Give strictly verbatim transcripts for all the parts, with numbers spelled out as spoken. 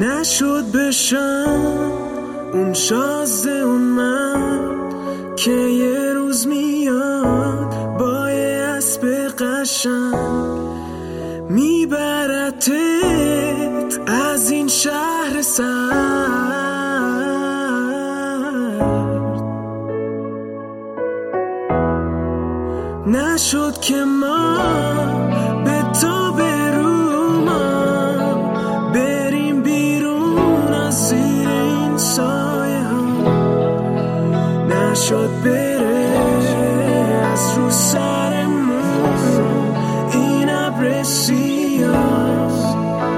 نشد بشم اون شازده اون مرد که یه روز میاد با یه اسب قشنگ میبرتت از این شهر سرد. نشد که ما به تو بروما بریم بیرون از زیر این سایه ها. نشد بره از رو سرمون این ابر سیاه.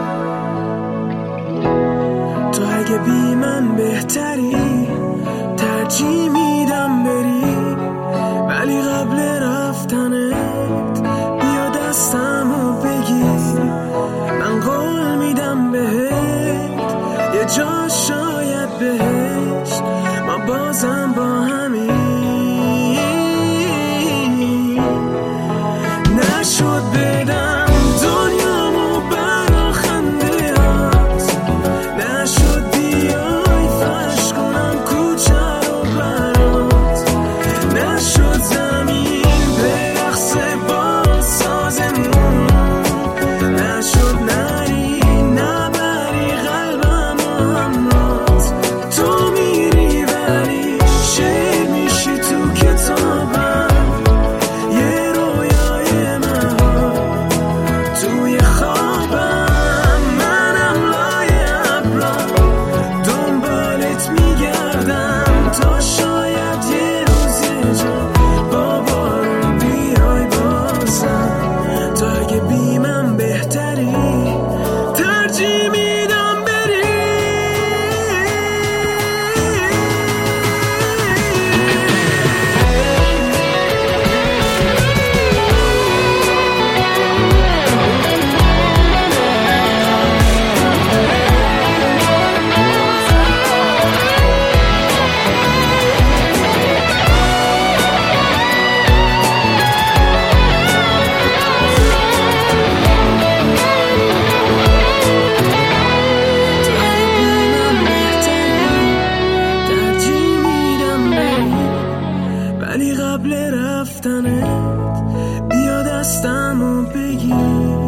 تو اگه بی من بهتری ترجیح میدم بری، ولی قبل رفتنت بیا دستمو بگیر. من قول میدم بهت یه جا شاید بهشت ما بازم با همین. نشد بدم دنیامو برا خنده هات، نشد بیای فرش کنم کوچه رو برات، نشد زمین برقصه با سازمون، نشد نری نبری قلبم و همراز. تو میری ولی شعر میشی تو کتابم، یه رویای مهار توی خوابم. منم لای ابرا دنبالت میگردم تا شاید یه روز یه جا با بارون بیای بازم. تو اگه بی من بهتری ترجیح میدم بری. ولی قبل رفتنت بیا دستمو بگیر.